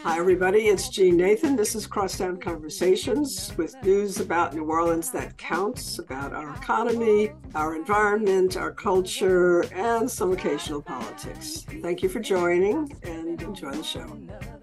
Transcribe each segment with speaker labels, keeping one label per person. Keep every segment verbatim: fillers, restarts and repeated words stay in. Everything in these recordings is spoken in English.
Speaker 1: Hi, everybody. It's Jean Nathan. This is Crosstown Conversations with news about New Orleans that counts, about our economy, our environment, our culture, and some occasional politics. Thank you for joining and enjoy the show.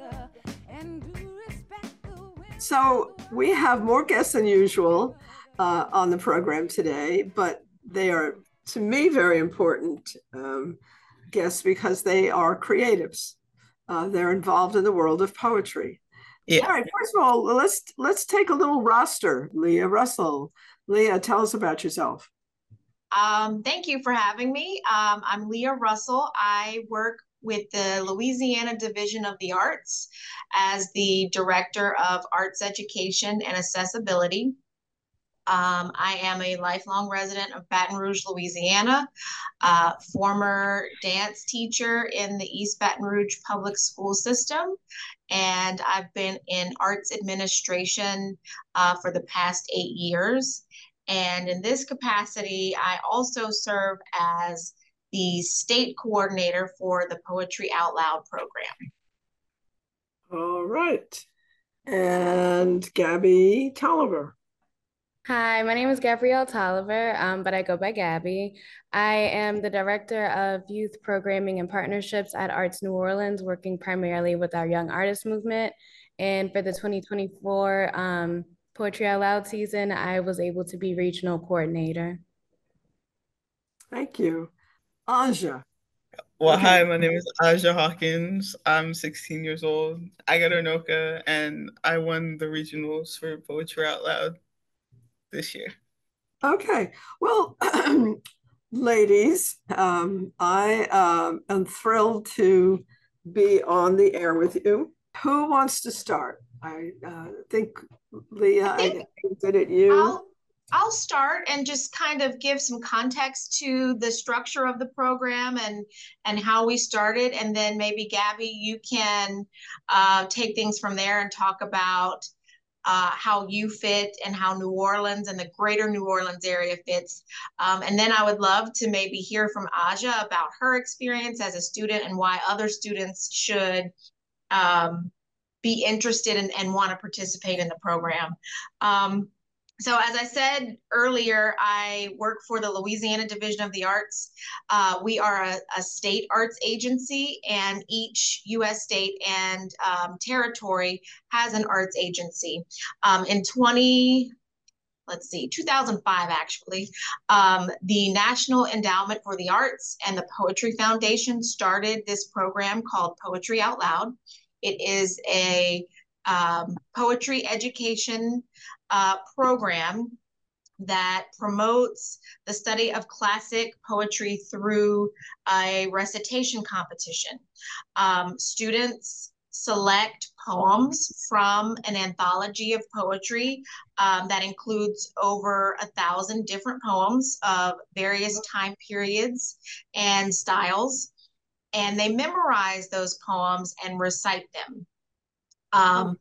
Speaker 1: So, we have more guests than usual uh, on the program today, but they are, to me, very important um, guests because they are creatives. Uh, they're involved in the world of poetry.
Speaker 2: Yeah.
Speaker 1: All right, first of all, let's let's take a little roster. Leah Russell. Leah, tell us about yourself.
Speaker 3: Um, thank you for having me. Um, I'm Leah Russell. I work with the Louisiana Division of the Arts as the Director of Arts Education and Accessibility. Um, I am a lifelong resident of Baton Rouge, Louisiana, uh, former dance teacher in the East Baton Rouge public school system, and I've been in arts administration uh, for the past eight years. And in this capacity, I also serve as the state coordinator for the Poetry Out Loud program.
Speaker 1: All right. And Gabby Tolliver.
Speaker 4: Hi, my name is Gabrielle Tolliver, um, but I go by Gabby. I am the Director of Youth Programming and Partnerships at Arts New Orleans, working primarily with our Young Artist Movement. And for the twenty twenty-four um, Poetry Out Loud season, I was able to be Regional Coordinator.
Speaker 1: Thank you. Aja.
Speaker 2: Well,
Speaker 1: Okay.
Speaker 2: hi, my name is Aja Hawkins. I'm sixteen years old. I got Anoka, and I won the regionals for Poetry Out Loud this year.
Speaker 1: Okay. Well, ladies, um, I um, am thrilled to be on the air with you. Who wants to start? I uh, think, Leah,
Speaker 3: I think
Speaker 1: I did it you.
Speaker 3: I'll I'll start and just kind of give some context to the structure of the program and and how we started, and then maybe Gabby, you can uh, take things from there and talk about uh, how you fit and how New Orleans and the greater New Orleans area fits. Um, and then I would love to maybe hear from Aja about her experience as a student and why other students should um, be interested in, and want to participate in the program. Um, so as I said earlier, I work for the Louisiana Division of the Arts. Uh, we are a, a state arts agency, and each U S state and um, territory has an arts agency. Um, in twenty, let's see, two thousand five actually, um, the National Endowment for the Arts and the Poetry Foundation started this program called Poetry Out Loud. It is a um, poetry education uh, program that promotes the study of classic poetry through a recitation competition. Um, students select poems from an anthology of poetry um, that includes over a thousand different poems of various time periods and styles, and they memorize those poems and recite them. Um,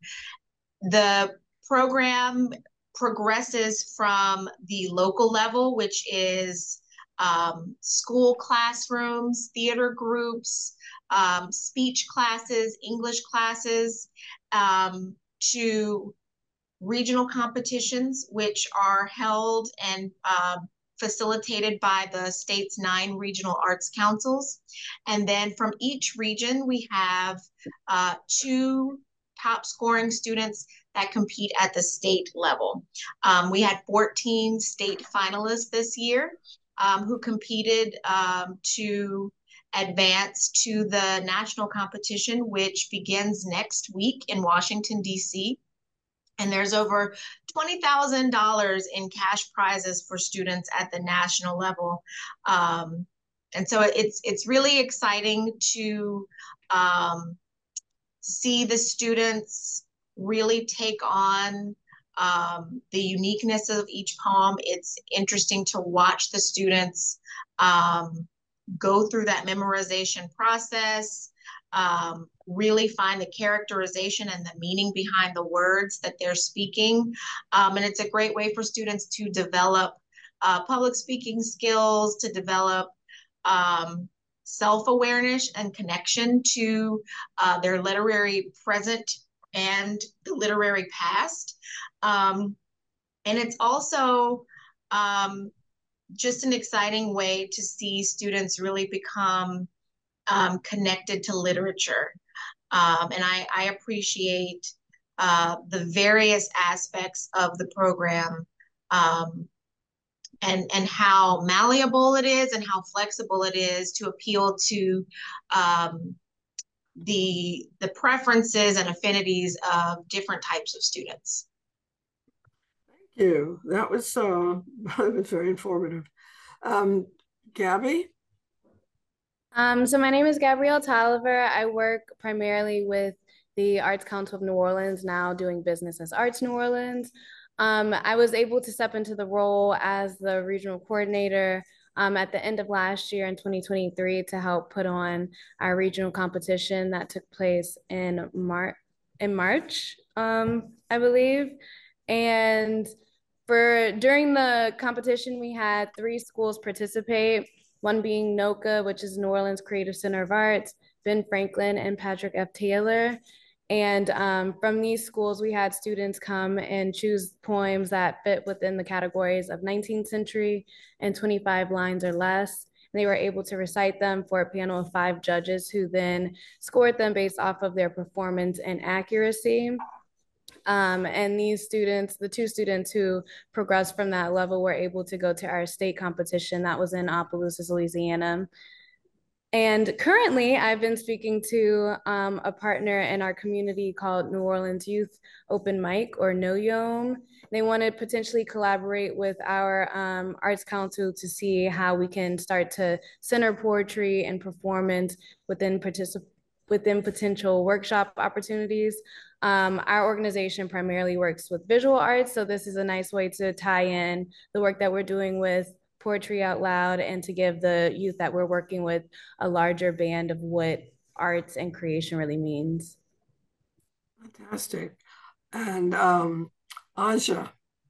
Speaker 3: the program progresses from the local level, which is um, school classrooms, theater groups, um, speech classes, English classes, um, to regional competitions, which are held and uh, facilitated by the state's nine regional arts councils. And then from each region, we have uh, two top scoring students that compete at the state level. Um, we had fourteen state finalists this year um, who competed um, to advance to the national competition, which begins next week in Washington, D C. And there's over twenty thousand dollars in cash prizes for students at the national level. Um, and so it's, it's really exciting to um, see the students really take on um, the uniqueness of each poem. It's interesting to watch the students um, go through that memorization process, um, really find the characterization and the meaning behind the words that they're speaking. Um, and it's a great way for students to develop uh, public speaking skills, to develop um, self-awareness and connection to uh, their literary present and the literary past. Um, and it's also um, just an exciting way to see students really become um, connected to literature. Um, and I, I appreciate uh, the various aspects of the program, um, and, and how malleable it is and how flexible it is to appeal to um, the, the preferences and affinities of different types of students.
Speaker 1: Thank you. That was, uh, that was very informative. Um, Gabby?
Speaker 4: Um, so my name is Gabrielle Tolliver. I work primarily with the Arts Council of New Orleans, now doing business as Arts New Orleans. Um, I was able to step into the role as the regional coordinator um, at the end of last year in twenty twenty-three to help put on our regional competition that took place in Mar in March, um, I believe. And for during the competition, we had three schools participate, one being NOCA, which is New Orleans Creative Center of Arts, Ben Franklin, and Patrick F. Taylor. And um, from these schools, we had students come and choose poems that fit within the categories of nineteenth century and twenty-five lines or less. And they were able to recite them for a panel of five judges who then scored them based off of their performance and accuracy. Um, and these students, the two students who progressed from that level, were able to go to our state competition that was in Opelousas, Louisiana. And currently, I've been speaking to um, a partner in our community called New Orleans Youth Open Mic, or NOYOM. They want to potentially collaborate with our um, Arts Council to see how we can start to center poetry and performance within particip within potential workshop opportunities. Um, our organization primarily works with visual arts, so this is a nice way to tie in the work that we're doing with Poetry Out Loud and to give the youth that we're working with a larger band of what arts and creation really means.
Speaker 1: Fantastic. And um, Aja.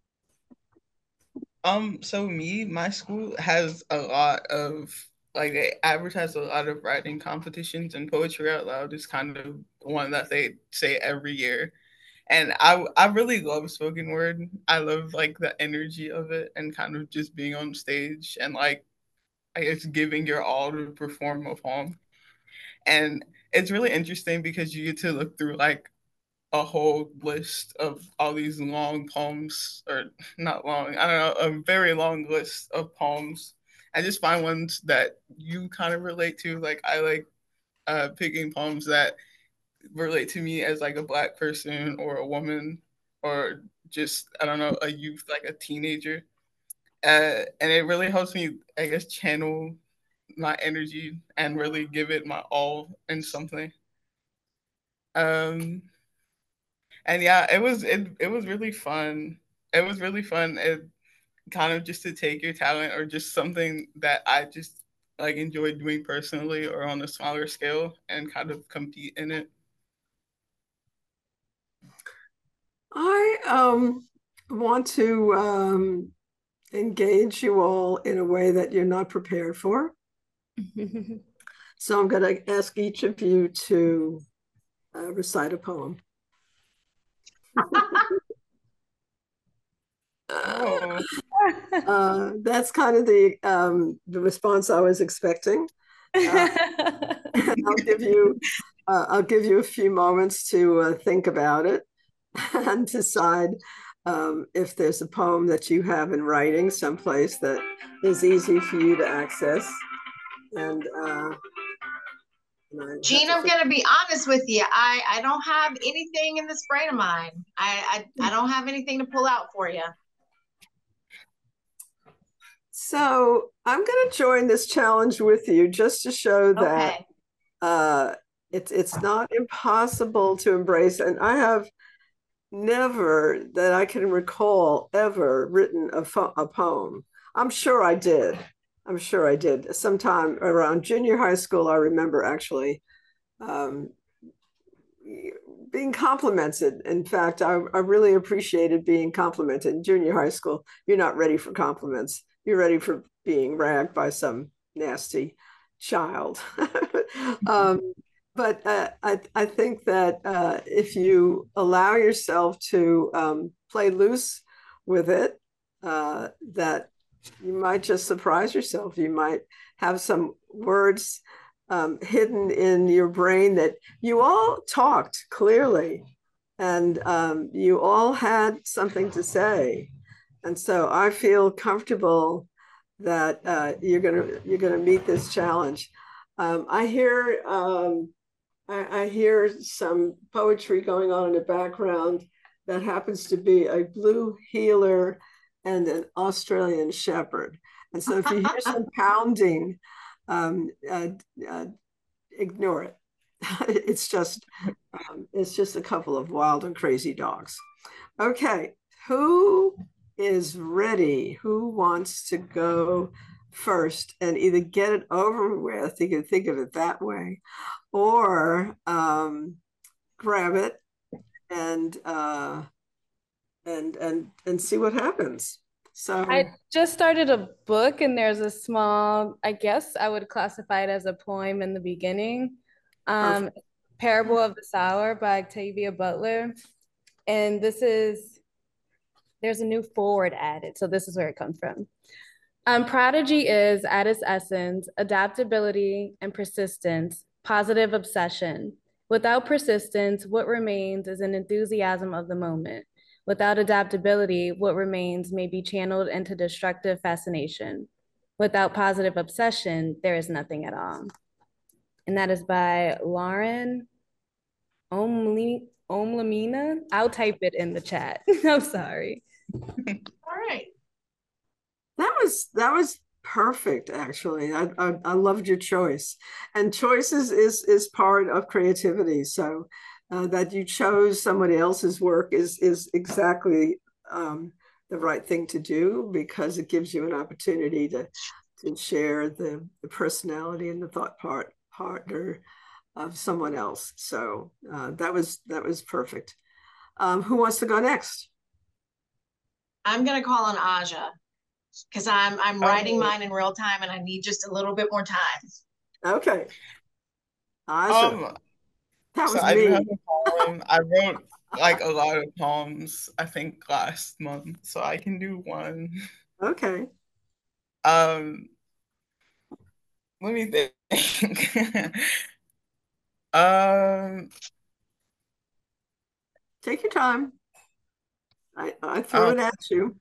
Speaker 2: Um, so me, my school has a lot of, like, they advertise a lot of writing competitions, and Poetry Out Loud is kind of one that they say every year. And I I really love spoken word. I love like the energy of it and kind of just being on stage and like I guess giving your all to perform a poem. And it's really interesting because you get to look through like a whole list of all these long poems, or not long, I don't know, a very long list of poems. I just find ones that you kind of relate to. Like I like uh, picking poems that relate to me as like a Black person or a woman or just, I don't know, a youth, like a teenager. Uh, and it really helps me, I guess, channel my energy and really give it my all in something. Um, and yeah, it was it it was really fun. It was really fun. It kind of just to take your talent or just something that I just like enjoy doing personally or on a smaller scale and kind of compete in it.
Speaker 1: I um, want to um, engage you all in a way that you're not prepared for. So I'm going to ask each of you to uh, recite a poem.
Speaker 2: Oh.
Speaker 1: uh, that's kind of the um, the response I was expecting. Uh, I'll give you uh, I'll give you a few moments to uh, think about it and decide um, if there's a poem that you have in writing someplace that is easy for you to access. And uh,
Speaker 3: Jean, I'm going to be honest with you. I, I don't have anything in this brain of mine. I, I, I don't have anything to pull out for you.
Speaker 1: So I'm going to join this challenge with you just to show that okay. uh, it's it's not impossible to embrace. And I have never, that I can recall, ever written a, a poem. I'm sure I did. I'm sure I did. Sometime around junior high school, I remember actually um, being complimented. In fact, I, I really appreciated being complimented in junior high school. You're not ready for compliments. You're ready for being ragged by some nasty child. um, but uh, I, I think that uh, if you allow yourself to um, play loose with it, uh, that you might just surprise yourself. You might have some words um, hidden in your brain that you all talked clearly and um, you all had something to say. And so I feel comfortable that uh, you're gonna you're gonna meet this challenge. Um, I hear um, I, I hear some poetry going on in the background that happens to be a blue heeler and an Australian shepherd. And so if you hear some pounding, um, uh, uh, ignore it. It's just um, it's just a couple of wild and crazy dogs. Okay, who is ready? Who wants to go first and either get it over with? You can think of it that way, or um, grab it and uh, and and and see what happens. So
Speaker 4: I just started a book, and there's a small, I guess I would classify it as a poem in the beginning. Um, Parable of the Sower by Octavia Butler. And this is, there's a new forward added. So this is where it comes from. Um, Prodigy is, at its essence, adaptability and persistence, positive obsession. Without persistence, what remains is an enthusiasm of the moment. Without adaptability, what remains may be channeled into destructive fascination. Without positive obsession, there is nothing at all. And that is by Lauren Omlamina. I'll type it in the chat. I'm sorry.
Speaker 3: All right.
Speaker 1: That was that was perfect, actually. I, I I loved your choice, and choices is is part of creativity. So uh, that you chose somebody else's work is is exactly um, the right thing to do, because it gives you an opportunity to to share the, the personality and the thought part partner of someone else. So uh, that was that was perfect. Um, who wants to go next?
Speaker 3: I'm gonna call on Aja because I'm I'm writing mine in real time and I need just a little bit more time.
Speaker 1: Okay. Aja.
Speaker 2: Um,
Speaker 1: That
Speaker 2: so
Speaker 1: was
Speaker 2: I do
Speaker 1: me.
Speaker 2: have a poem. I wrote like a lot of poems, I think last month, so I can do one.
Speaker 1: Okay.
Speaker 2: Um, let me think. um,
Speaker 1: Take your time. I, I threw
Speaker 2: um,
Speaker 1: it at you.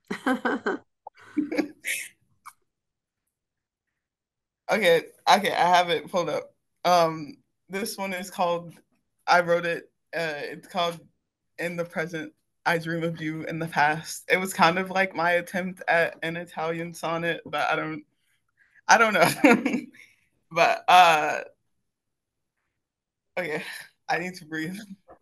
Speaker 2: okay, okay, I have it pulled up. Um, this one is called, I wrote it, uh, it's called In the Present, I Dream of You in the Past. It was kind of like my attempt at an Italian sonnet, but I don't, I don't know. But, uh, okay, I need to breathe.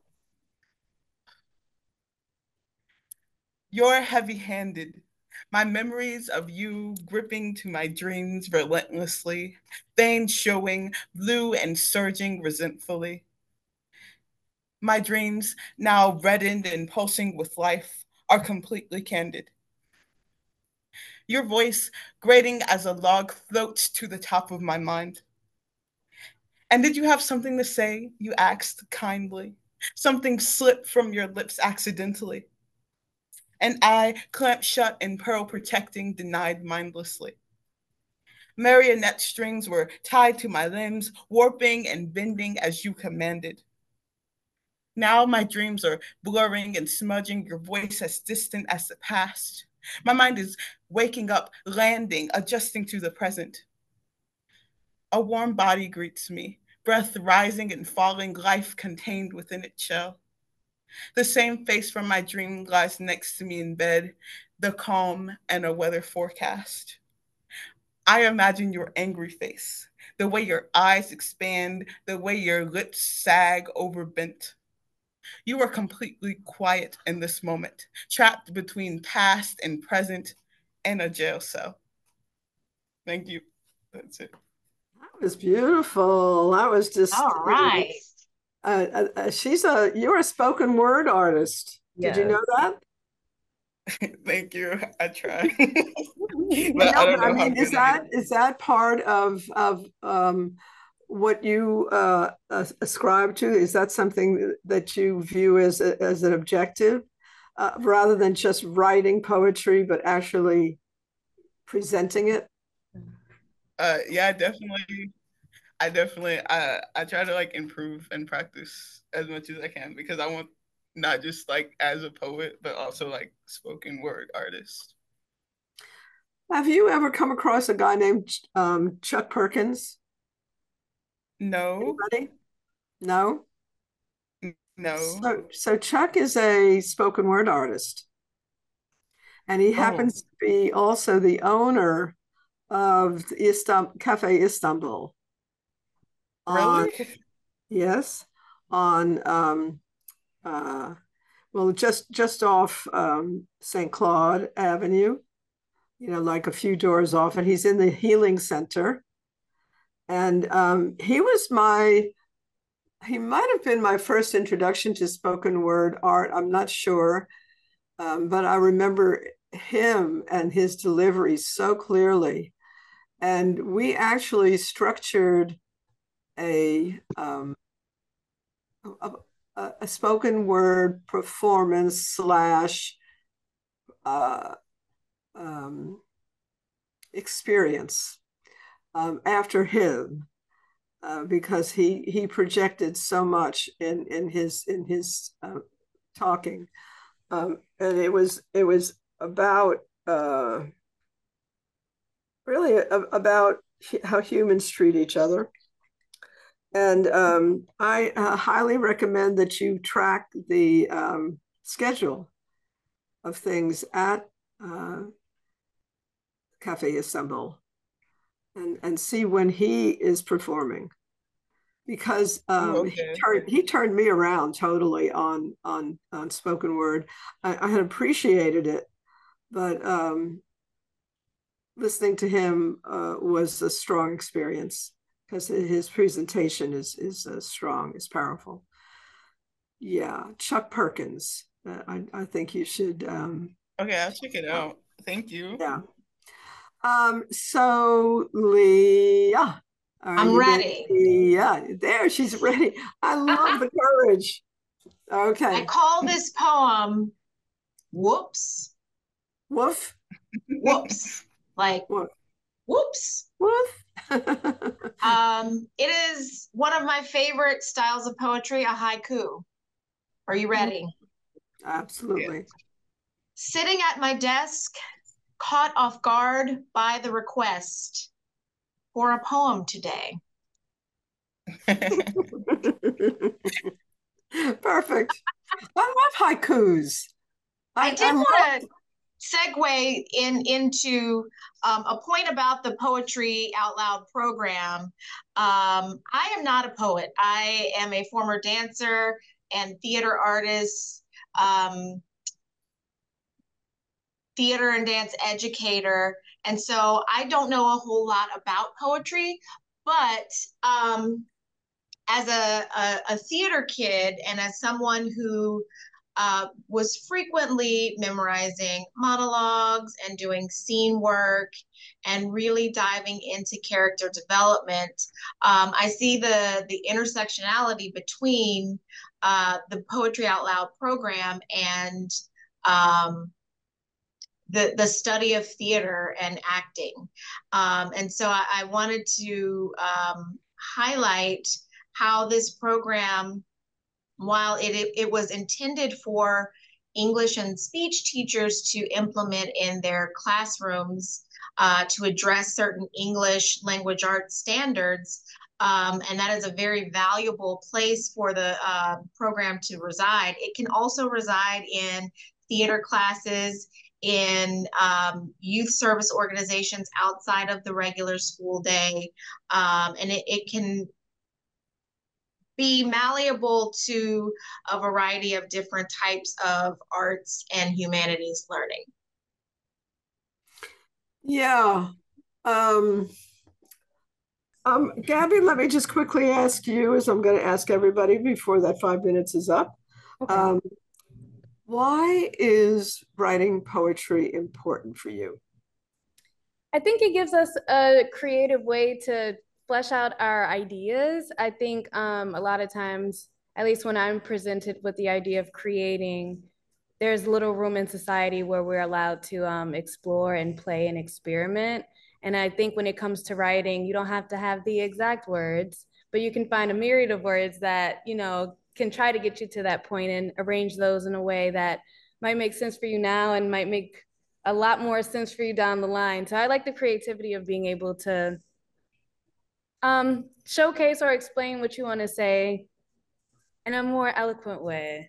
Speaker 2: You're heavy-handed. My memories of you gripping to my dreams relentlessly, veins showing, blue and surging resentfully. My dreams, now reddened and pulsing with life, are completely candid. Your voice, grating as a log, floats to the top of my mind. And did you have something to say? You asked kindly. Something slipped from your lips accidentally. And I, clamped shut and pearl protecting, denied mindlessly. Marionette strings were tied to my limbs, warping and bending as you commanded. Now my dreams are blurring and smudging, your voice as distant as the past. My mind is waking up, landing, adjusting to the present. A warm body greets me, breath rising and falling, life contained within its shell. The same face from my dream lies next to me in bed, the calm and a weather forecast. I imagine your angry face, the way your eyes expand, the way your lips sag overbent. You are completely quiet in this moment, trapped between past and present in a jail cell. Thank you. That's it.
Speaker 1: That was beautiful. That was just.
Speaker 3: All right.
Speaker 1: Uh, uh, uh, she's a you're a spoken word artist. Did
Speaker 4: Yes.
Speaker 1: you know that?
Speaker 2: Thank you. I try. But I
Speaker 1: No,
Speaker 2: don't
Speaker 1: but I
Speaker 2: know how
Speaker 1: mean, is
Speaker 2: good I
Speaker 1: that is that part of of um, what you uh, as- ascribe to? Is that something that you view as a, as an objective, uh, rather than just writing poetry, but actually presenting it?
Speaker 2: uh yeah, definitely. I definitely I I try to like improve and practice as much as I can because I want not just like as a poet, but also like spoken word artist.
Speaker 1: Have you ever come across a guy named um, Chuck Perkins?
Speaker 2: No,
Speaker 1: Anybody? No?
Speaker 2: no.
Speaker 1: So, so Chuck is a spoken word artist, and he
Speaker 2: Oh,
Speaker 1: happens to be also the owner of Istam- Cafe Istanbul on,
Speaker 2: really?
Speaker 1: yes, on, um, uh, well, just just off um, Saint Claude Avenue, you know, like a few doors off, and he's in the Healing Center. And um, he was my, he might have been my first introduction to spoken word art. I'm not sure. Um, but I remember him and his delivery so clearly. And we actually structured a, um, a, a spoken word performance slash uh, um, experience um, after him, uh, because he he projected so much in in his in his uh, talking, um, and it was it was about uh, really a, about how humans treat each other. And um, I uh, highly recommend that you track the um, schedule of things at uh, Cafe Istanbul, and, and see when he is performing, because
Speaker 2: Ooh,
Speaker 1: um, he
Speaker 2: okay.
Speaker 1: turned he turned me around totally on on on spoken word. I, I had appreciated it, but um, listening to him uh, was a strong experience because his presentation is is uh, strong, is powerful. Yeah, Chuck Perkins. Uh, I I think you should. Um,
Speaker 2: Okay, I'll check it
Speaker 1: uh,
Speaker 2: out. Thank you.
Speaker 1: yeah. Um. So Leah, are
Speaker 3: I'm
Speaker 1: you ready?
Speaker 3: ready.
Speaker 1: Yeah, there she's ready. I love the courage.
Speaker 3: I
Speaker 1: Okay.
Speaker 3: call this poem Whoops,
Speaker 1: Woof.
Speaker 3: Whoops, like
Speaker 1: Woof.
Speaker 3: whoops.
Speaker 1: Woof.
Speaker 3: Um, it is one of my favorite styles of poetry, a haiku. Are you ready?
Speaker 2: Yeah.
Speaker 1: Absolutely.
Speaker 3: Sitting at my desk, caught off guard by the request for a poem today.
Speaker 1: Perfect. I love haikus.
Speaker 3: I
Speaker 1: I,
Speaker 3: did
Speaker 1: I love,
Speaker 3: want to segue in into um, a point about the Poetry Out Loud program. Um, I am not a poet. I am a former dancer and theater artist, um, theater and dance educator, and so I don't know a whole lot about poetry. But um, as a, a, a theater kid and as someone who uh, was frequently memorizing monologues and doing scene work and really diving into character development, um, I see the the intersectionality between uh, the Poetry Out Loud program and um, the the study of theater and acting. Um, and so I, I wanted to um, highlight how this program, while it, it, it was intended for English and speech teachers to implement in their classrooms uh, to address certain English language arts standards, um, and that is a very valuable place for the uh, program to reside. It can also reside in theater classes, in um, youth service organizations outside of the regular school day, um, and it, it can be malleable to a variety of different types of arts and humanities learning.
Speaker 1: yeah. Um, um, Gabby, let me just quickly ask you, as I'm going to ask everybody before that five minutes is up.
Speaker 4: Okay.
Speaker 1: Um, why is writing poetry important for you?
Speaker 4: I think it gives us a creative way to flesh out our ideas. I think um, a lot of times, at least when I'm presented with the idea of creating, there's little room in society where we're allowed to um, explore and play and experiment. And I think when it comes to writing, you don't have to have the exact words, but you can find a myriad of words that, you know, can try to get you to that point and arrange those in a way that might make sense for you now and might make a lot more sense for you down the line. So I like the creativity of being able to um, showcase or explain what you want to say in a more eloquent way.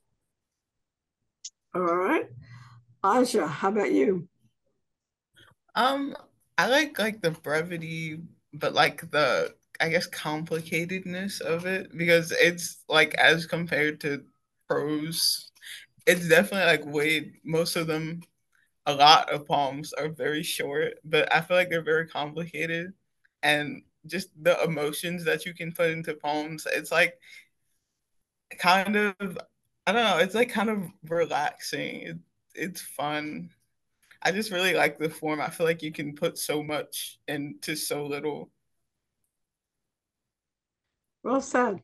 Speaker 1: All right. Aja, how about you?
Speaker 2: Um, I like like the brevity, but like the I guess complicatedness of it because it's like as compared to prose, it's definitely like way most of them a lot of poems are very short, but I feel like they're very complicated and just the emotions that you can put into poems, it's like kind of I don't know, it's like kind of relaxing. It, it's fun. I just really like the form. I feel like you can put so much into so little.
Speaker 1: Well said.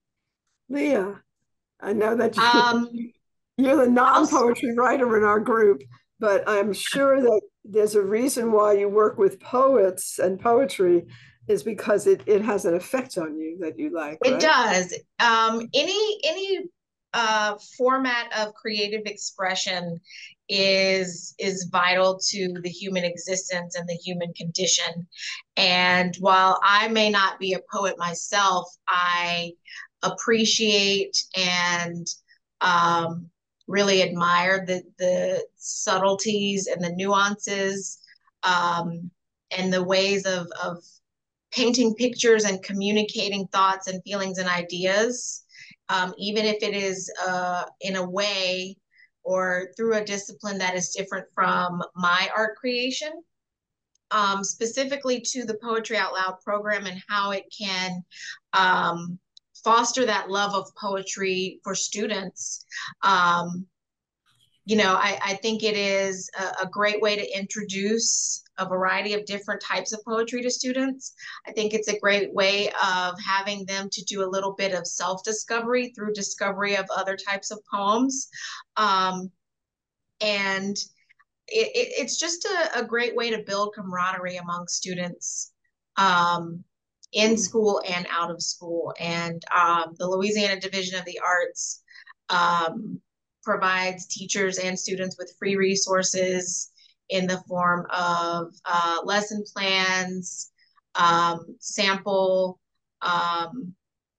Speaker 1: Leah, I know that you,
Speaker 3: Um,
Speaker 1: you're the
Speaker 3: also,
Speaker 1: non-poetry writer in our group, but I'm sure that there's a reason why you work with poets and poetry is because it, it has an effect on you that you like,
Speaker 3: it
Speaker 1: right?
Speaker 3: does. Um, any any uh, format of creative expression is is vital to the human existence and the human condition. And while I may not be a poet myself, I appreciate and um, really admire the the subtleties and the nuances um, and the ways of of painting pictures and communicating thoughts and feelings and ideas, um, even if it is uh, in a way or through a discipline that is different from my art creation. Um, specifically to the Poetry Out Loud program and how it can um, foster that love of poetry for students. Um, you know, I, I think it is a, a great way to introduce a variety of different types of poetry to students. I think it's a great way of having them to do a little bit of self-discovery through discovery of other types of poems. Um, and it, it, it's just a, a great way to build camaraderie among students um, in school and out of school. And um, the Louisiana Division of the Arts um, provides teachers and students with free resources in the form of uh, lesson plans, um, sample um,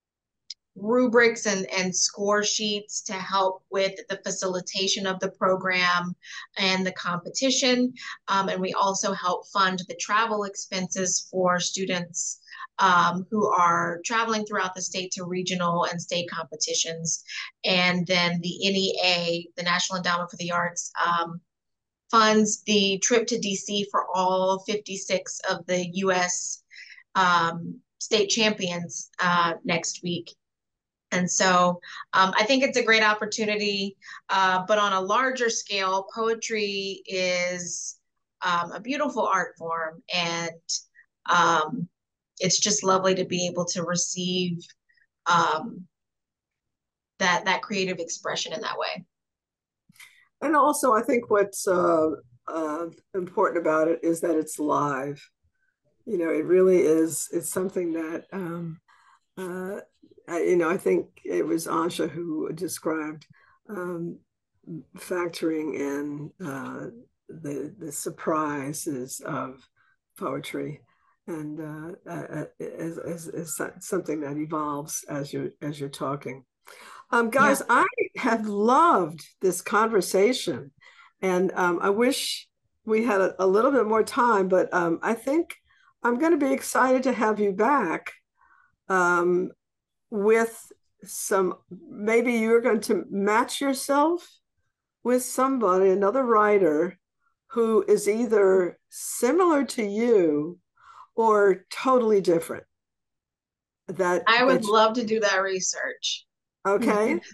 Speaker 3: rubrics and, and score sheets to help with the facilitation of the program and the competition. Um, and we also help fund the travel expenses for students um, who are traveling throughout the state to regional and state competitions. And then the N E A, the National Endowment for the Arts, um, funds the trip to D C for all fifty-six of the U S um, state champions uh, next week. And so um, I think it's a great opportunity, uh, but on a larger scale, poetry is um, a beautiful art form, and um, it's just lovely to be able to receive um, that that creative expression in that way.
Speaker 1: And also, I think what's uh, uh, important about it is that it's live. You know, it really is. It's something that um, uh, you know, I think it was Aja who described um, factoring in uh, the the surprises of poetry, and uh, uh, as, as, as something that evolves as you're as you're talking. Um, guys,
Speaker 3: Yeah.
Speaker 1: I have loved this conversation, and um, I wish we had a, a little bit more time, but um, I think I'm going to be excited to have you back. Um, with some, maybe you're going to match yourself with somebody, another writer who is either similar to you or totally different. That
Speaker 3: I would
Speaker 1: that
Speaker 3: love to do that research.
Speaker 1: okay.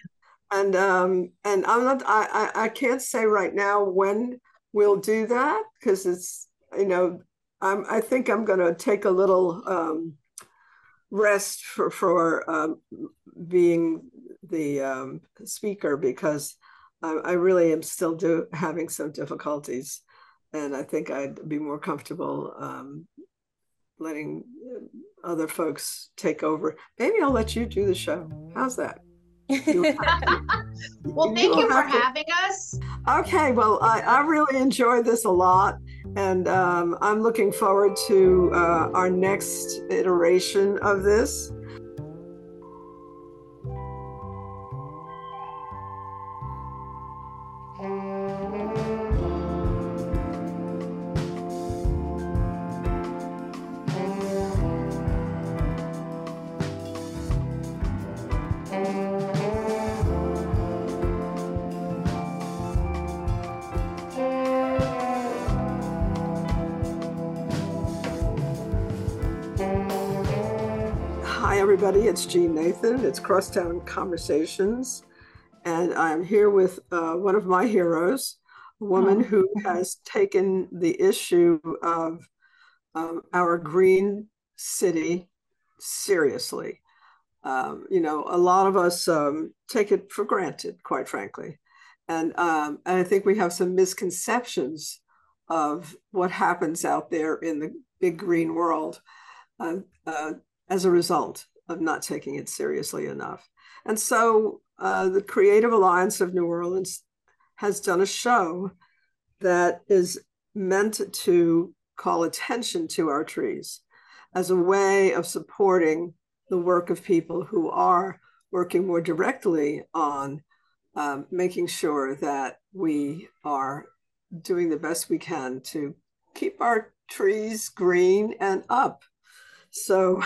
Speaker 1: and um, and I'm not. I, I I can't say right now when we'll do that because it's you know I'm. I think I'm going to take a little um, rest for for um, being the um, speaker because I, I really am still do having some difficulties, and I think I'd be more comfortable um, letting other folks take over. Maybe I'll let you do the show. How's that? You
Speaker 3: Well, thank you for having us.
Speaker 1: Okay, well, I, I really enjoyed this a lot, and um, I'm looking forward to uh, our next iteration of this. Hi, everybody. It's Jean Nathan. It's Crosstown Conversations. And I'm here with uh, one of my heroes, a woman who has taken the issue of um, our green city seriously. Um, you know, a lot of us um, take it for granted, quite frankly. And, um, and I think we have some misconceptions of what happens out there in the big green world uh, uh, as a result of not taking it seriously enough. And so uh, the Creative Alliance of New Orleans has done a show that is meant to call attention to our trees as a way of supporting the work of people who are working more directly on um, making sure that we are doing the best we can to keep our trees green and up. So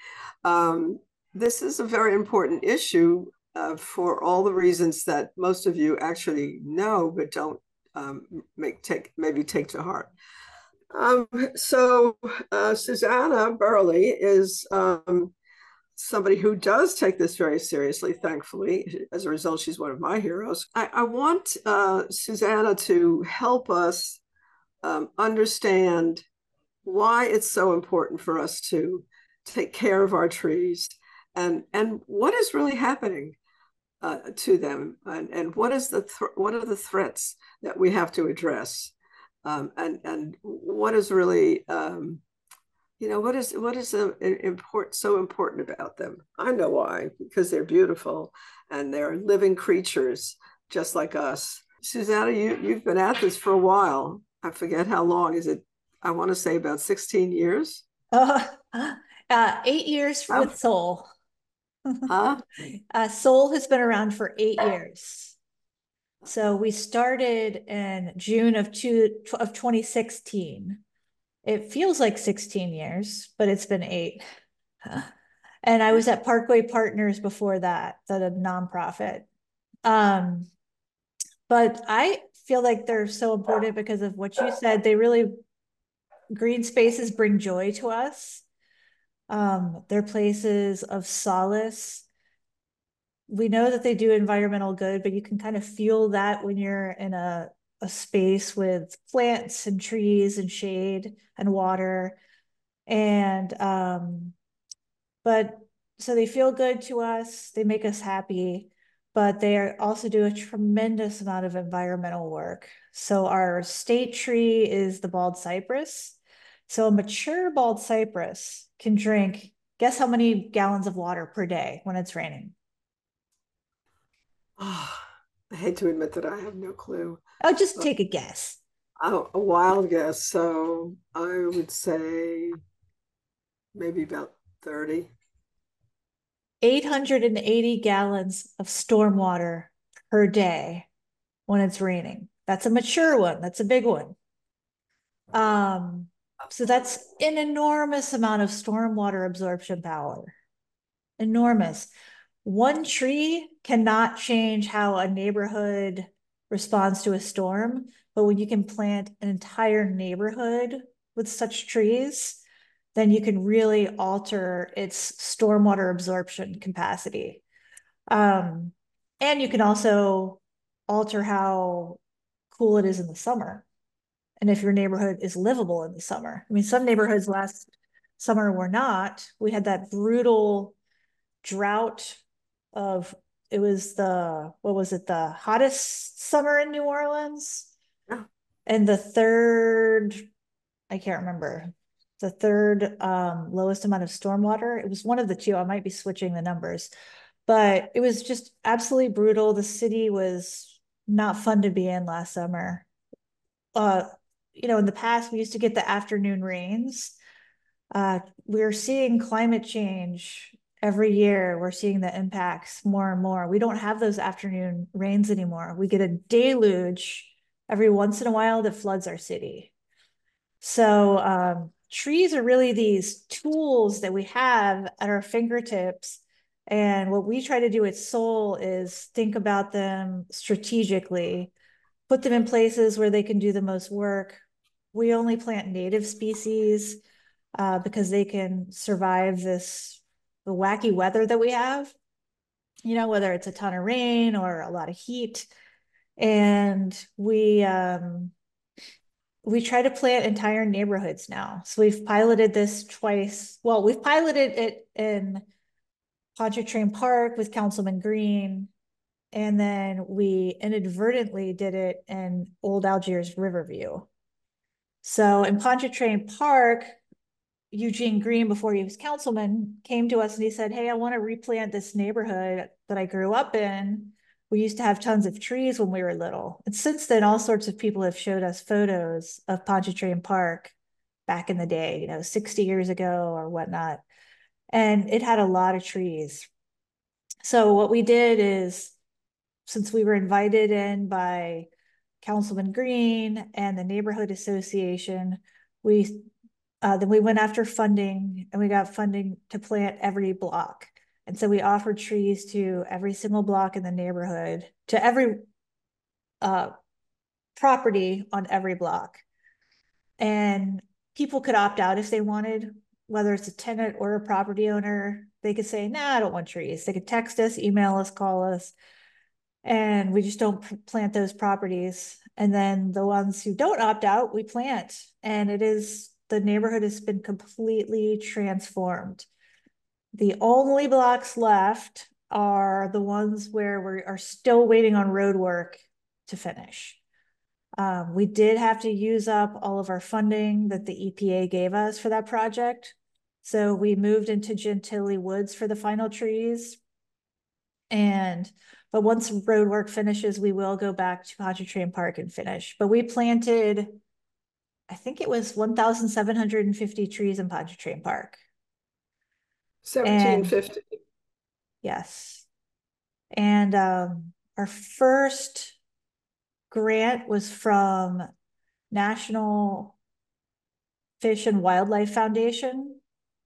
Speaker 1: um, this is a very important issue uh, for all the reasons that most of you actually know, but don't um, make take maybe take to heart. Um, so uh, Susanna Burley is um, somebody who does take this very seriously, thankfully. As a result, she's one of my heroes. I, I want uh, Susanna to help us um, understand why it's so important for us to take care of our trees and, and what is really happening uh, to them and, and what is the th- what are the threats that we have to address um, and, and what is really um, you know, what is what is uh, important, so important about them? I know why, because they're beautiful and they're living creatures just like us. Susanna, you, you've been at this for a while. I forget how long. Is it, I want to say about sixteen years?
Speaker 5: Uh, uh, eight years oh. with Soul.
Speaker 1: Huh?
Speaker 5: uh, Soul has been around for eight years. So we started in June of, two, of twenty sixteen. It feels like sixteen years, but it's been eight. And I was at Parkway Partners before that, that a nonprofit. Um, but I feel like they're so important because of what you said. They really, green spaces bring joy to us. Um, they're places of solace. We know that they do environmental good, but you can kind of feel that when you're in a a space with plants and trees and shade and water. And, um, but so they feel good to us, they make us happy, but they are also do a tremendous amount of environmental work. So our state tree is the bald cypress. So a mature bald cypress can drink, guess how many gallons of water per day when it's raining?
Speaker 1: Oh, I hate to admit that I have no clue.
Speaker 5: Oh, just take a guess.
Speaker 1: Oh, a wild guess. So I would say maybe about thirty.
Speaker 5: eight hundred eighty gallons of storm water per day when it's raining. That's a mature one. That's a big one. Um, so that's an enormous amount of stormwater absorption power. Enormous. One tree cannot change how a neighborhood responds to a storm, but when you can plant an entire neighborhood with such trees, then you can really alter its stormwater absorption capacity. Um, And you can also alter how cool it is in the summer. And if your neighborhood is livable in the summer. I mean, some neighborhoods last summer were not. We had that brutal drought of, it was the, what was it, the hottest summer in New Orleans?
Speaker 1: Oh.
Speaker 5: And the third, I can't remember, the third um, lowest amount of stormwater. It was one of the two. I might be switching the numbers, but it was just absolutely brutal. The city was not fun to be in last summer. Uh, you know, in the past, we used to get the afternoon rains. Uh, we're seeing climate change every year. We're seeing the impacts more and more. We don't have those afternoon rains anymore. We get a deluge every once in a while that floods our city. So um, trees are really these tools that we have at our fingertips. And what we try to do at Soul is think about them strategically, put them in places where they can do the most work. We only plant native species uh, because they can survive this, the wacky weather that we have, you know, whether it's a ton of rain or a lot of heat. And we, um, we try to plant entire neighborhoods now. So we've piloted this twice. Well, we've piloted it in Pontchartrain Park with Councilman Green. And then we inadvertently did it in Old Algiers Riverview. So in Pontchartrain Park, Eugene Green, before he was councilman, came to us and he said, hey, I want to replant this neighborhood that I grew up in. We used to have tons of trees when we were little. And since then, all sorts of people have showed us photos of Pontchartrain Park back in the day, you know, sixty years ago or whatnot. And it had a lot of trees. So what we did is, since we were invited in by Councilman Green and the neighborhood association, we uh, then we went after funding and we got funding to plant every block. And so we offered trees to every single block in the neighborhood, to every uh, property on every block. And people could opt out if they wanted, whether it's a tenant or a property owner. They could say, nah, I don't want trees. They could text us, email us, call us, and we just don't plant those properties. And then the ones who don't opt out, we plant. And it is, the neighborhood has been completely transformed. The only blocks left are the ones where we are still waiting on road work to finish. Um, we did have to use up all of our funding that the E P A gave us for that project. So we moved into Gentilly Woods for the final trees. And, but once road work finishes, we will go back to Pontchartrain Park and finish. But we planted, I think it was one thousand seven hundred fifty trees in Pontchartrain Park.
Speaker 1: seventeen fifty.
Speaker 5: Yes. And um, our first grant was from National Fish and Wildlife Foundation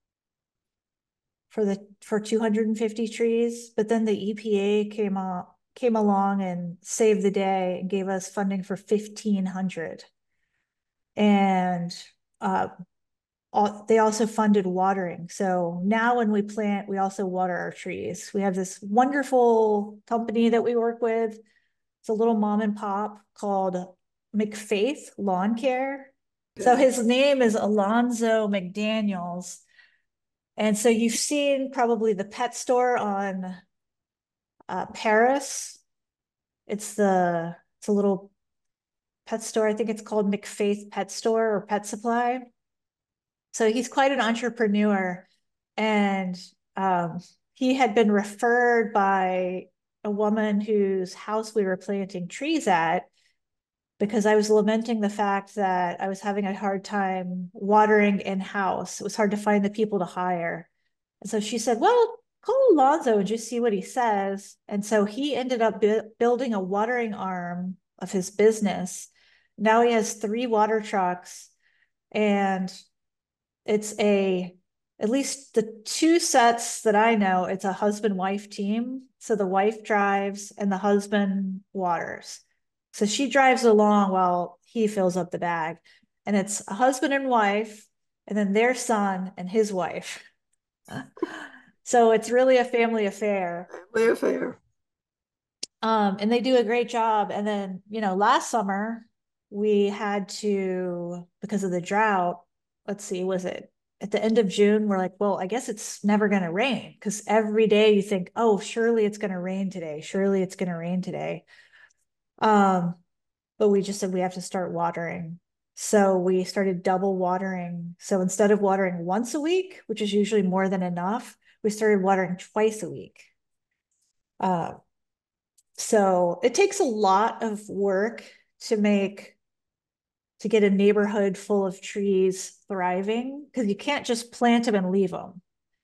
Speaker 5: for the for two hundred fifty trees, but then the E P A came on came along and saved the day and gave us funding for fifteen hundred. And uh, all, they also funded watering. So now when we plant, we also water our trees. We have this wonderful company that we work with. It's a little mom and pop called McFaith Lawn Care. So his name is Alonzo McDaniels. And so you've seen probably the pet store on uh, Paris. It's the, it's a little pet store. I think it's called McFaith Pet Store or Pet Supply. So he's quite an entrepreneur. And um, he had been referred by a woman whose house we were planting trees at, because I was lamenting the fact that I was having a hard time watering in-house. It was hard to find the people to hire. And so she said, well, call Alonzo and just see what he says. And so he ended up bu building a watering arm of his business. Now he has three water trucks, and it's a, at least the two sets that I know, it's a husband-wife team. So the wife drives and the husband waters. So she drives along while he fills up the bag. And it's a husband and wife, and then their son and his wife. So it's really a family affair.
Speaker 1: Family affair.
Speaker 5: Um, and they do a great job. And then, you know, last summer we had to, because of the drought, let's see, was it at the end of June? We're like, well, I guess it's never going to rain, because every day you think, oh, surely it's going to rain today. Surely it's going to rain today. Um, but we just said we have to start watering. So we started double watering. So instead of watering once a week, which is usually more than enough, we started watering twice a week. Uh, so it takes a lot of work to make, to get a neighborhood full of trees thriving, because you can't just plant them and leave them.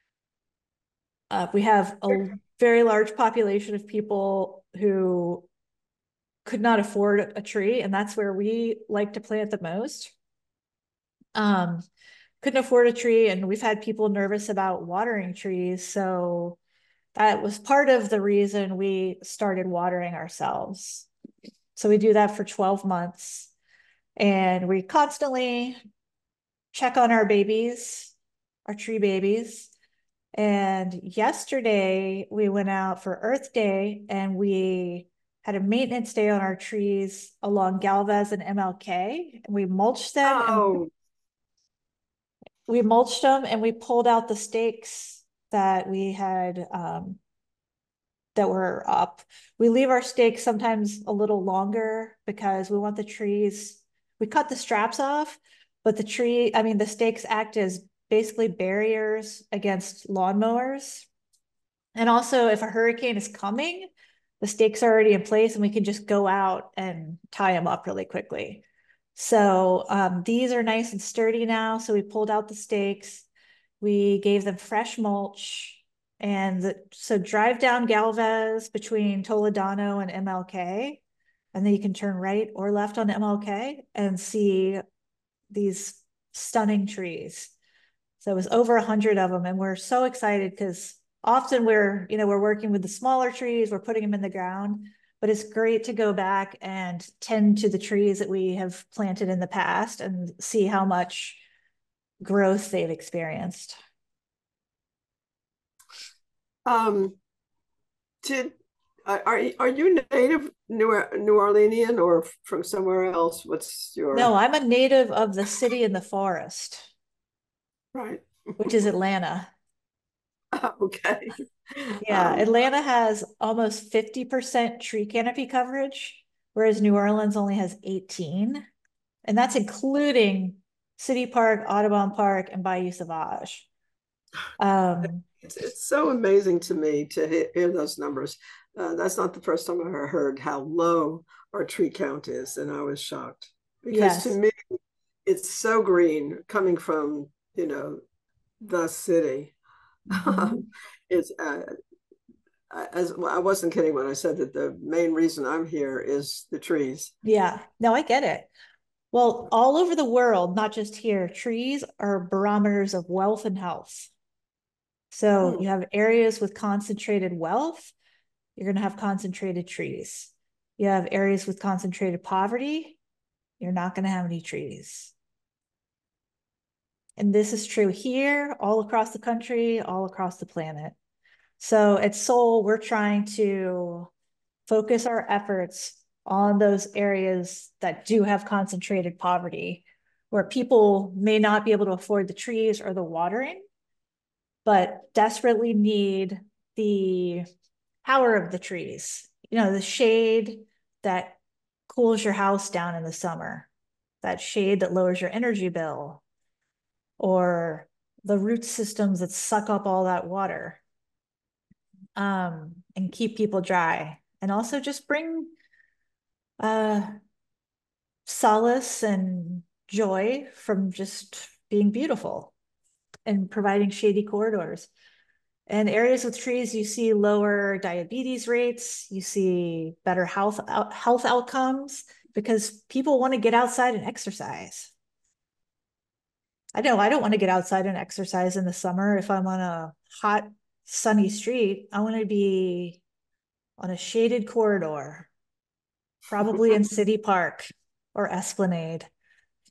Speaker 5: Uh, we have a very large population of people who could not afford a tree, and that's where we like to plant the most. Um, couldn't afford a tree, and we've had people nervous about watering trees, so that was part of the reason we started watering ourselves. So we do that for twelve months, and we constantly check on our babies, our tree babies. And yesterday we went out for Earth Day, and we had a maintenance day on our trees along Galvez and M L K, and we mulched them.
Speaker 1: Oh.
Speaker 5: And we mulched them, and we pulled out the stakes that we had um, that were up. We leave our stakes sometimes a little longer because we want the trees, we cut the straps off, but the tree, I mean, the stakes act as basically barriers against lawnmowers. And also, if a hurricane is coming, the stakes are already in place and we can just go out and tie them up really quickly. So um, these are nice and sturdy now. So we pulled out the stakes, we gave them fresh mulch. And the, so drive down Galvez between Toledano and M L K, and then you can turn right or left on M L K and see these stunning trees. So it was over a hundred of them, and we're so excited because often we're, you know, we're working with the smaller trees, we're putting them in the ground, but it's great to go back and tend to the trees that we have planted in the past and see how much growth they've experienced.
Speaker 1: Um, did are are you native New New Orleanian or from somewhere else? What's your?
Speaker 5: No, I'm a native of the city in the forest.
Speaker 1: Right.
Speaker 5: Which is Atlanta.
Speaker 1: Okay.
Speaker 5: Yeah,
Speaker 1: um,
Speaker 5: Atlanta has almost fifty percent tree canopy coverage, whereas New Orleans only has eighteen. And that's including City Park, Audubon Park, and Bayou Sauvage. Um,
Speaker 1: it's, it's so amazing to me to hear, hear those numbers. Uh, that's not the first time I ever heard how low our tree count is, and I was shocked. Because
Speaker 5: yes.
Speaker 1: to me, it's so green coming from, you know, the city. Mm-hmm. It's uh, as well, I wasn't kidding when I said that the main reason I'm here is the trees.
Speaker 5: Yeah, no, I get it. Well, all over the world, not just here, trees are barometers of wealth and health. So hmm. you have areas with concentrated wealth, you're going to have concentrated trees. You have areas with concentrated poverty, you're not going to have any trees. And this is true here, all across the country, all across the planet. So at Soul, we're trying to focus our efforts on those areas that do have concentrated poverty, where people may not be able to afford the trees or the watering, but desperately need the power of the trees. You know, the shade that cools your house down in the summer, that shade that lowers your energy bill, or the root systems that suck up all that water um, and keep people dry. And also just bring uh, solace and joy from just being beautiful and providing shady corridors. And areas with trees, you see lower diabetes rates, you see better health, health outcomes, because people want to get outside and exercise. I know I don't want to get outside and exercise in the summer. If I'm on a hot, sunny street, I want to be on a shaded corridor, probably in City Park or Esplanade.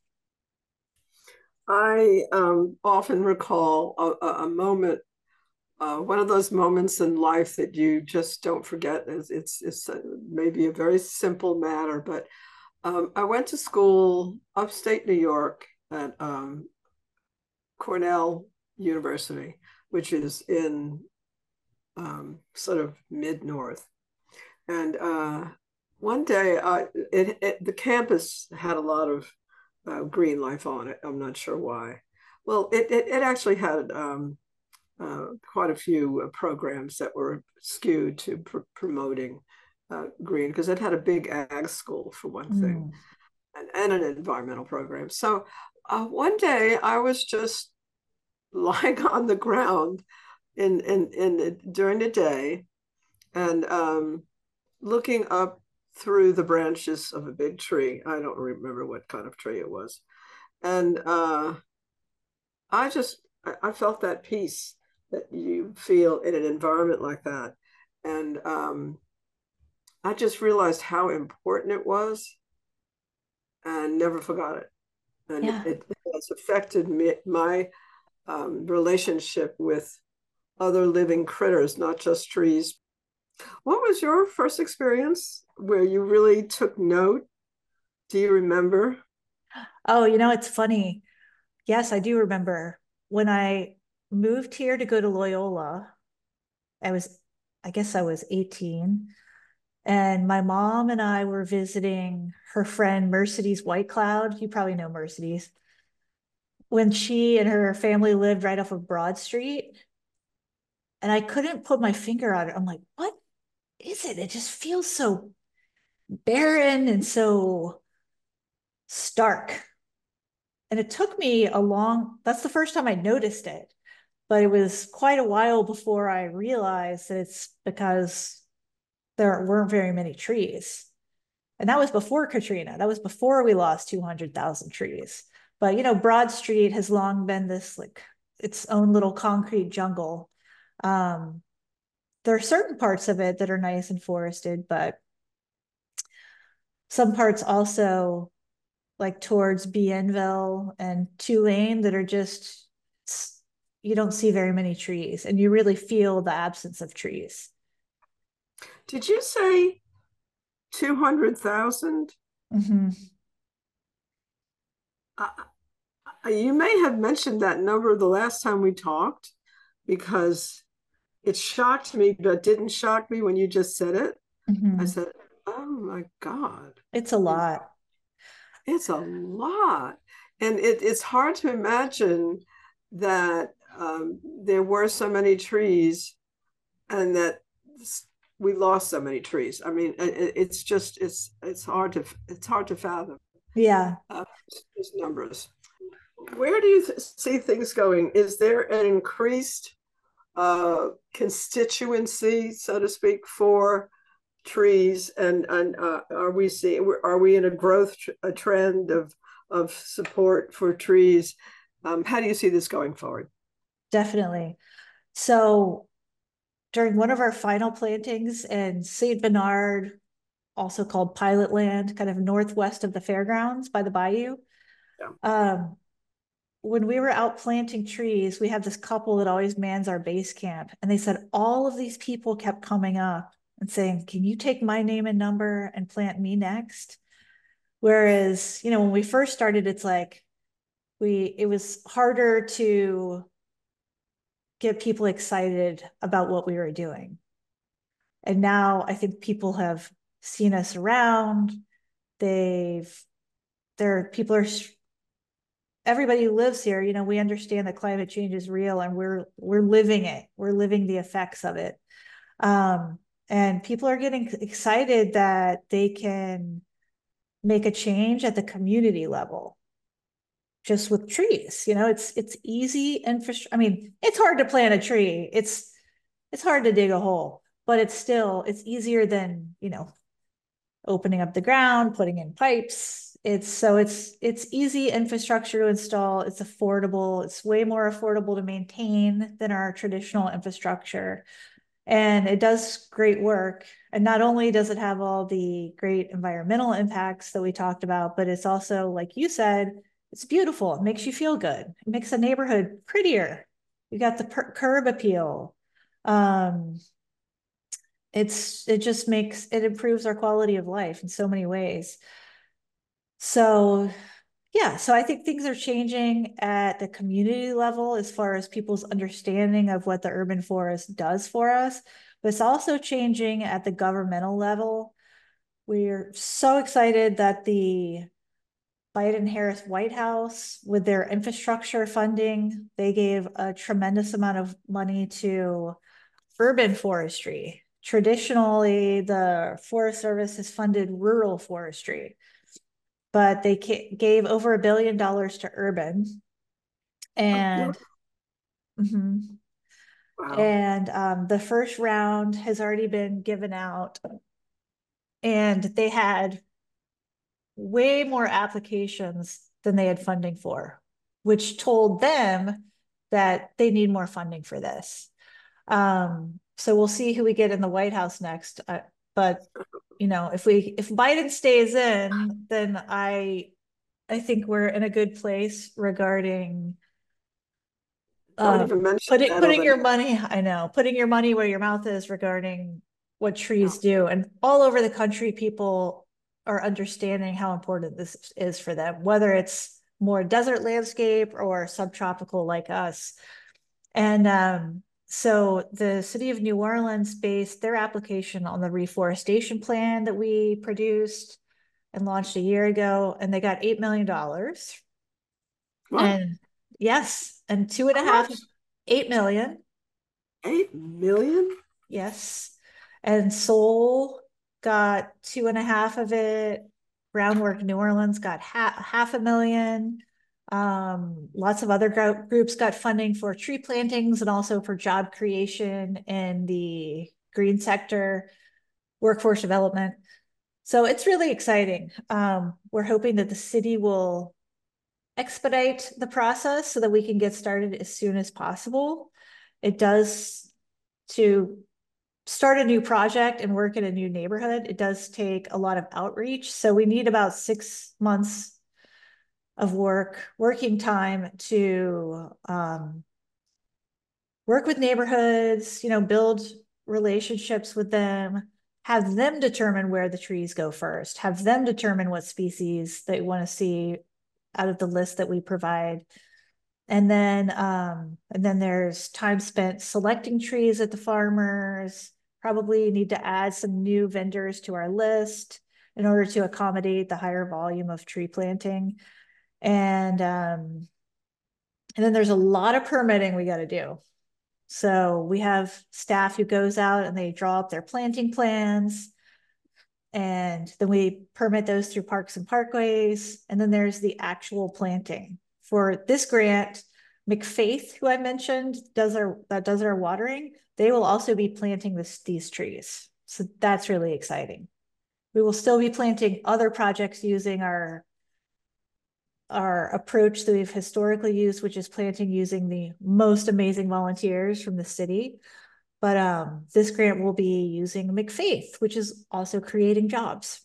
Speaker 1: I um, often recall a, a moment uh, one of those moments in life that you just don't forget. It's it's, it's a, maybe a very simple matter, but um, I went to school upstate New York at um, Cornell University, which is in um, sort of mid north. And uh, one day, uh, it, it, the campus had a lot of uh, green life on it. I'm not sure why. Well, it it, it actually had um, uh, quite a few uh, programs that were skewed to pr promoting uh, green, because it had a big ag school for one
Speaker 5: Mm.
Speaker 1: thing, and, and an environmental program. So uh, one day I was just lying on the ground in in in during the day, and um, looking up through the branches of a big tree. I don't remember what kind of tree it was, and uh, I just I felt that peace that you feel in an environment like that, and um, I just realized how important it was, and never forgot it. And
Speaker 5: Yeah.
Speaker 1: it, it has affected me, my um, relationship with other living critters, not just trees. What was your first experience where you really took note? Do you remember?
Speaker 5: Oh, you know, it's funny. Yes, I do remember when I moved here to go to Loyola. I was, I guess I was eighteen. And my mom and I were visiting her friend Mercedes Whitecloud. You probably know Mercedes. When she and her family lived right off of Broad Street. And I couldn't put my finger on it. I'm like, what is it? It just feels so barren and so stark. And it took me a long, that's the first time I noticed it. But it was quite a while before I realized that it's because there weren't very many trees. And that was before Katrina. That was before we lost two hundred thousand trees. But, you know, Broad Street has long been this like its own little concrete jungle. Um, there are certain parts of it that are nice and forested, but some parts also like towards Bienville and Tulane that are just, you don't see very many trees and you really feel the absence of trees.
Speaker 1: Did you say two hundred thousand?
Speaker 5: Mm-hmm.
Speaker 1: Uh, you may have mentioned that number the last time we talked, because it shocked me, but didn't shock me when you just said it.
Speaker 5: Mm-hmm.
Speaker 1: I said, oh my God.
Speaker 5: It's a lot.
Speaker 1: It's a lot. And it, it's hard to imagine that um, there were so many trees and that we lost so many trees. I mean, it, it's just, it's it's hard to, it's hard to fathom.
Speaker 5: Yeah.
Speaker 1: Uh, these numbers. Where do you th see things going? Is there an increased uh, constituency, so to speak, for trees, and and uh, are we seeing are we in a growth a trend of of support for trees? Um, how do you see this going forward?
Speaker 5: Definitely. So during one of our final plantings in Saint Bernard, also called Pilot Land, kind of northwest of the fairgrounds by the bayou.
Speaker 1: Yeah.
Speaker 5: Um, when we were out planting trees, we had this couple that always mans our base camp. And they said all of these people kept coming up and saying, can you take my name and number and plant me next? Whereas, you know, when we first started, it's like we, it was harder to get people excited about what we were doing. And now I think people have seen us around. They've, there, people are, everybody who lives here, you know, we understand that climate change is real and we're, we're living it. We're living the effects of it. Um, and people are getting excited that they can make a change at the community level. Just with trees, you know, it's, it's easy infrastructure. I mean, it's hard to plant a tree. It's, it's hard to dig a hole, but it's still, it's easier than, you know, opening up the ground, putting in pipes. It's so it's, it's easy infrastructure to install. It's affordable. It's way more affordable to maintain than our traditional infrastructure. And it does great work. And not only does it have all the great environmental impacts that we talked about, but it's also, like you said, it's beautiful. It makes you feel good. It makes a neighborhood prettier. You got the curb appeal. Um, it's, it just makes, it improves our quality of life in so many ways. So yeah, so I think things are changing at the community level as far as people's understanding of what the urban forest does for us, but it's also changing at the governmental level. We're so excited that the Biden-Harris White House, with their infrastructure funding, they gave a tremendous amount of money to urban forestry. Traditionally, the Forest Service has funded rural forestry, but they gave over a billion dollars to urban. And mm-hmm. Wow. And um, the first round has already been given out, and they had way more applications than they had funding for, which told them that they need more funding for this. Um, so we'll see who we get in the White House next. Uh, but you know, if we if Biden stays in, then I I think we're in a good place regarding
Speaker 1: Don't
Speaker 5: uh,
Speaker 1: even mention
Speaker 5: putting
Speaker 1: that
Speaker 5: putting
Speaker 1: over
Speaker 5: your
Speaker 1: there.
Speaker 5: money. I know putting your money where your mouth is regarding what trees do, and all over the country, people are understanding how important this is for them, whether it's more desert landscape or subtropical like us. And um, so the city of New Orleans based their application on the reforestation plan that we produced and launched a year ago, and they got eight million dollars. And yes, and two and a half, eight million.
Speaker 1: Eight million?
Speaker 5: Yes. And Seoul got two and a half of it. Groundwork New Orleans got ha half a million. Um, lots of other gr groups got funding for tree plantings and also for job creation in the green sector, workforce development. So it's really exciting. Um, we're hoping that the city will expedite the process so that we can get started as soon as possible. It does, to start a new project and work in a new neighborhood, it does take a lot of outreach. So we need about six months of work, working time to um, work with neighborhoods, you know, build relationships with them, have them determine where the trees go first, have them determine what species they want to see out of the list that we provide. And then, um, and then there's time spent selecting trees at the farmers. Probably need to add some new vendors to our list in order to accommodate the higher volume of tree planting. And, um, and then there's a lot of permitting we got to do. So we have staff who goes out and they draw up their planting plans. And then we permit those through Parks and Parkways. And then there's the actual planting. For this grant, McFaith, who I mentioned, does our that does our watering. They will also be planting this, these trees. So that's really exciting. We will still be planting other projects using our, our approach that we've historically used, which is planting using the most amazing volunteers from the city. But um, this grant will be using McFaith, which is also creating jobs.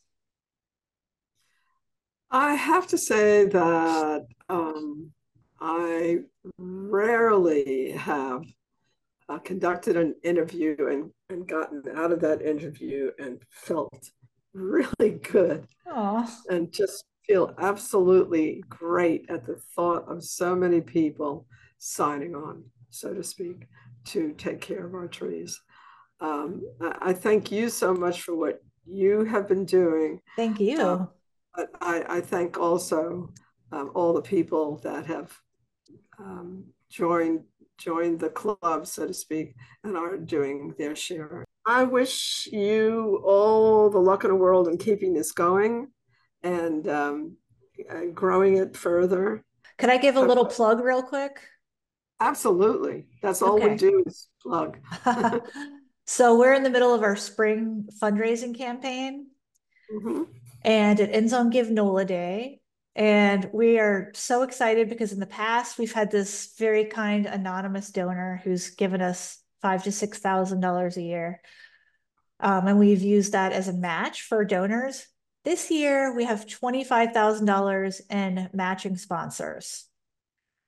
Speaker 1: I have to say that um, I rarely have uh, conducted an interview and, and gotten out of that interview and felt really good.
Speaker 5: Aww.
Speaker 1: And just feel absolutely great at the thought of so many people signing on, so to speak, to take care of our trees. Um, I, I thank you so much for what you have been doing.
Speaker 5: Thank you.
Speaker 1: Um, but I, I thank also um, all the people that have um, joined joined the club, so to speak, and are doing their share. I wish you all the luck in the world in keeping this going and, um, and growing it further.
Speaker 5: Could I give a little plug real quick?
Speaker 1: Absolutely. That's all
Speaker 5: okay.
Speaker 1: we do is plug.
Speaker 5: So we're in the middle of our spring fundraising campaign. Mm-hmm. And it ends on Give NOLA Day. And we are so excited because in the past, we've had this very kind anonymous donor who's given us five to six thousand dollars a year. Um, and we've used that as a match for donors. This year, we have twenty-five thousand dollars in matching sponsors.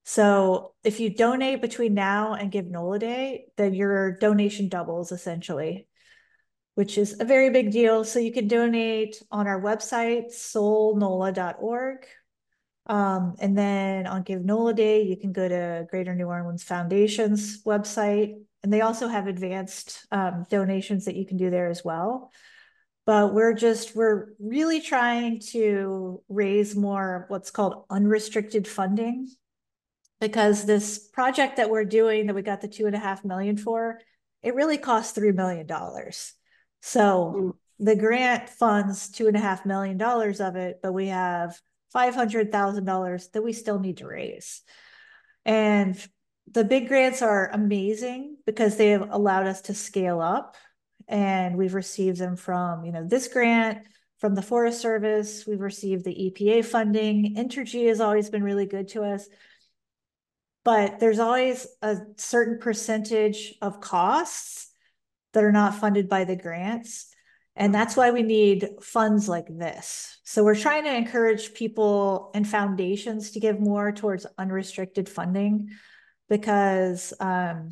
Speaker 5: So if you donate between now and Give NOLA Day, then your donation doubles essentially, which is a very big deal. So you can donate on our website, soul nola dot org. Um, and then on Give NOLA Day, you can go to Greater New Orleans Foundation's website, and they also have advanced um, donations that you can do there as well. But we're just, we're really trying to raise more what's called unrestricted funding, because this project that we're doing that we got the two and a half million for, it really costs three million dollars. So mm. the grant funds two and a half million dollars of it, but we have five hundred thousand dollars that we still need to raise. And the big grants are amazing because they have allowed us to scale up, and we've received them from, you know, this grant, from the Forest Service, we've received the E P A funding. Entergy has always been really good to us. But there's always a certain percentage of costs that are not funded by the grants. And that's why we need funds like this. So we're trying to encourage people and foundations to give more towards unrestricted funding, because um,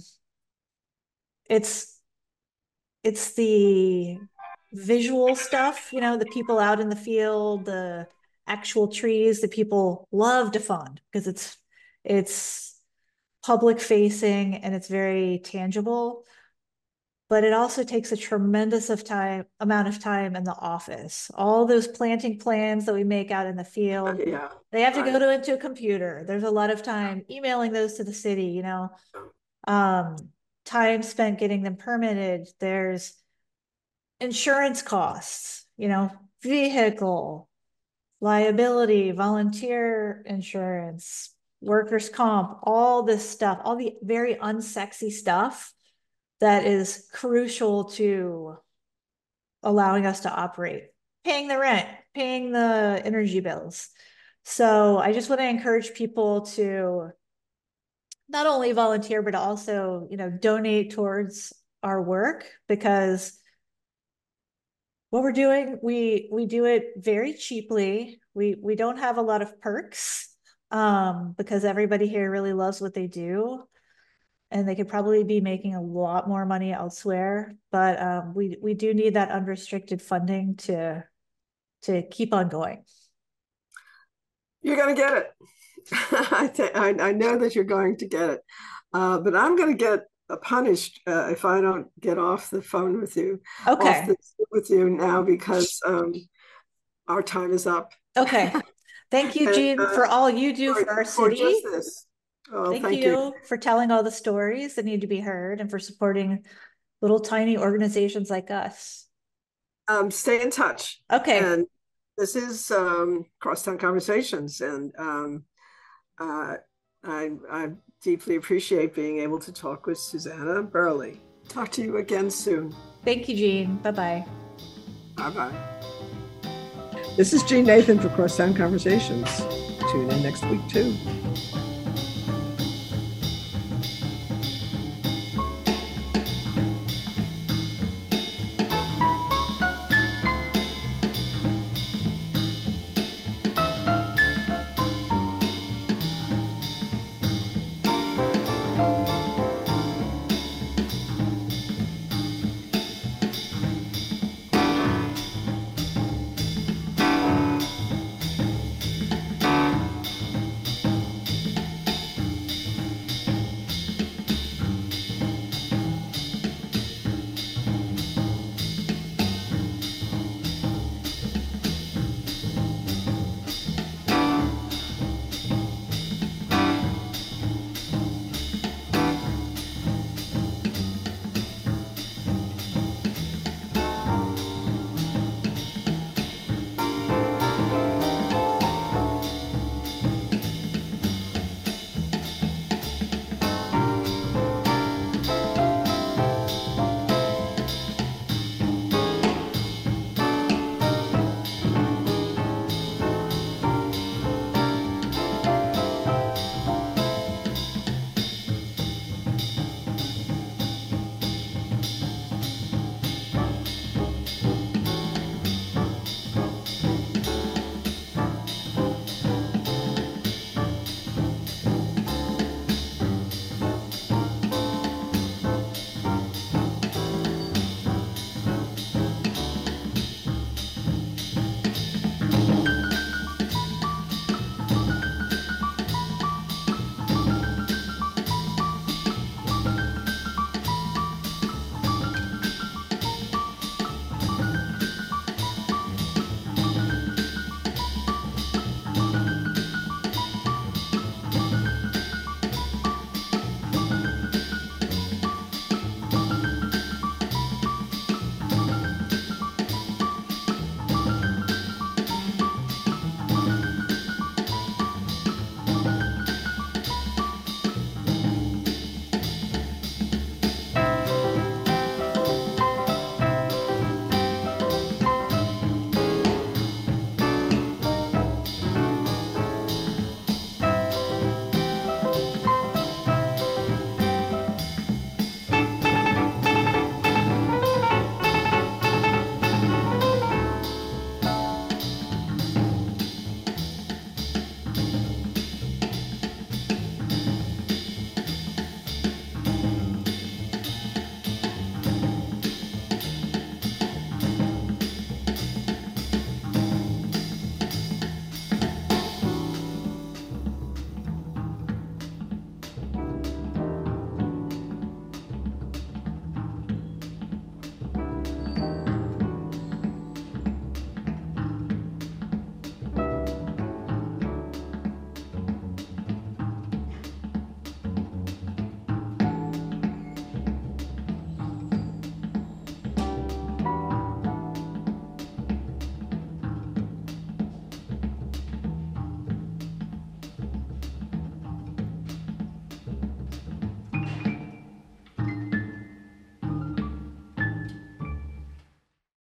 Speaker 5: it's, it's the visual stuff, you know, the people out in the field, the actual trees that people love to fund, because it's, it's, public facing and it's very tangible, but it also takes a tremendous of time amount of time in the office. All those planting plans that we make out in the field,
Speaker 1: yeah,
Speaker 5: they have to
Speaker 1: right.
Speaker 5: go to into a computer. There's a lot of time emailing those to the city, you know, um, time spent getting them permitted. There's insurance costs, you know, vehicle, liability, volunteer insurance, workers' comp, all this stuff, all the very unsexy stuff that is crucial to allowing us to operate, paying the rent, paying the energy bills. So I just want to encourage people to not only volunteer, but also, you know, donate towards our work, because what we're doing, we we do it very cheaply. We we don't have a lot of perks, um, because everybody here really loves what they do, and they could probably be making a lot more money elsewhere. But um, we we do need that unrestricted funding to to keep on going.
Speaker 1: You're going to get it. I, th- I I know that you're going to get it, uh, but I'm going to get punished uh, if I don't get off the phone with you.
Speaker 5: Okay.
Speaker 1: Off the, with you now, because um, our time is up.
Speaker 5: Okay. Thank you, Jean, and, uh, for all you do for, for our city.
Speaker 1: For just this. Oh,
Speaker 5: thank,
Speaker 1: thank
Speaker 5: you,
Speaker 1: you
Speaker 5: for telling all the stories that need to be heard, and for supporting little tiny organizations like us.
Speaker 1: Um, stay in touch.
Speaker 5: Okay.
Speaker 1: And this is um, Crosstown Conversations, and um, uh, I, I deeply appreciate being able to talk with Susanna Burley. Talk to you again soon.
Speaker 5: Thank you, Jean. Bye-bye.
Speaker 1: Bye-bye. This is Jean Nathan for Crosstown Conversations. Tune in next week, too.